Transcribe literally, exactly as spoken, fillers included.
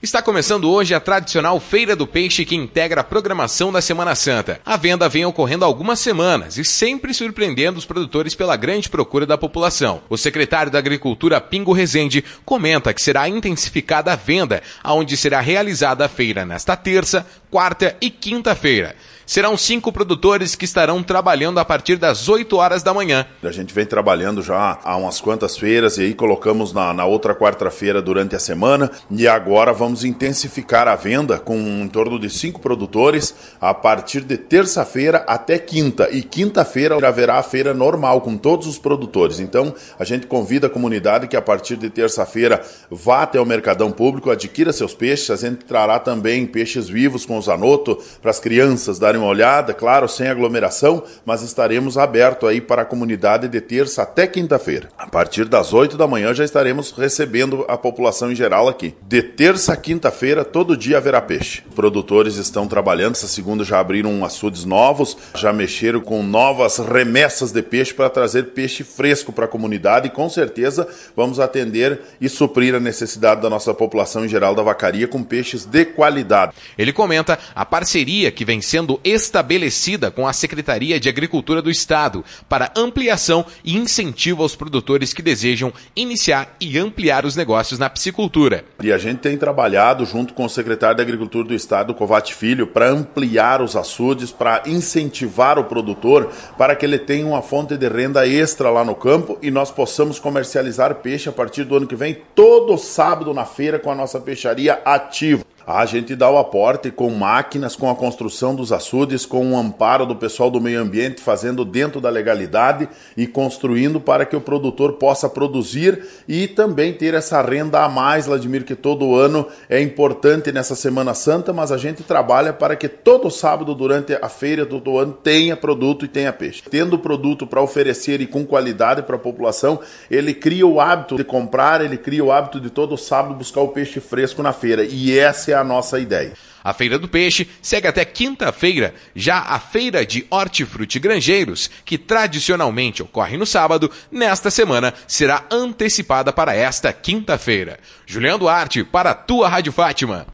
Está começando hoje a tradicional Feira do Peixe que integra a programação da Semana Santa. A venda vem ocorrendo há algumas semanas e sempre surpreendendo os produtores pela grande procura da população. O secretário da Agricultura, Pingo Rezende, comenta que será intensificada a venda, onde será realizada a feira nesta terça, quarta e quinta-feira. Serão cinco produtores que estarão trabalhando a partir das oito horas da manhã. A gente vem trabalhando já há umas quantas feiras e aí colocamos na, na outra quarta-feira durante a semana e agora vamos intensificar a venda com em torno de cinco produtores a partir de terça-feira até quinta. E quinta-feira haverá a feira normal com todos os produtores. Então a gente convida a comunidade que a partir de terça-feira vá até o Mercadão Público, adquira seus peixes. A gente trará também peixes vivos com o Zanotto para as crianças darem uma olhada, claro, sem aglomeração, mas estaremos abertos aí para a comunidade de terça até quinta-feira. A partir das oito da manhã já estaremos recebendo a população em geral aqui. De terça a quinta-feira, todo dia haverá peixe. Os produtores estão trabalhando, essa segunda já abriram açudes novos, já mexeram com novas remessas de peixe para trazer peixe fresco para a comunidade e com certeza vamos atender e suprir a necessidade da nossa população em geral da vacaria com peixes de qualidade. Ele comenta a parceria que vem sendo estabelecida com a Secretaria de Agricultura do Estado para ampliação e incentivo aos produtores que desejam iniciar e ampliar os negócios na piscicultura. E a gente tem trabalhado junto com o secretário de Agricultura do Estado, Covatti Filho, para ampliar os açudes, para incentivar o produtor para que ele tenha uma fonte de renda extra lá no campo e nós possamos comercializar peixe a partir do ano que vem, todo sábado na feira com a nossa peixaria ativa. A gente dá o aporte com máquinas, com a construção dos açudes, com o amparo do pessoal do meio ambiente, fazendo dentro da legalidade e construindo para que o produtor possa produzir e também ter essa renda a mais, Vladimir, que todo ano é importante nessa Semana Santa, mas a gente trabalha para que todo sábado durante a feira do ano tenha produto e tenha peixe. Tendo produto para oferecer e com qualidade para a população, ele cria o hábito de comprar, ele cria o hábito de todo sábado buscar o peixe fresco na feira e essa é a nossa ideia. A Feira do Peixe segue até quinta-feira. Já a Feira de Hortifruti Grangeiros, que tradicionalmente ocorre no sábado, nesta semana será antecipada para esta quinta-feira. Juliano Duarte, para a tua Rádio Fátima.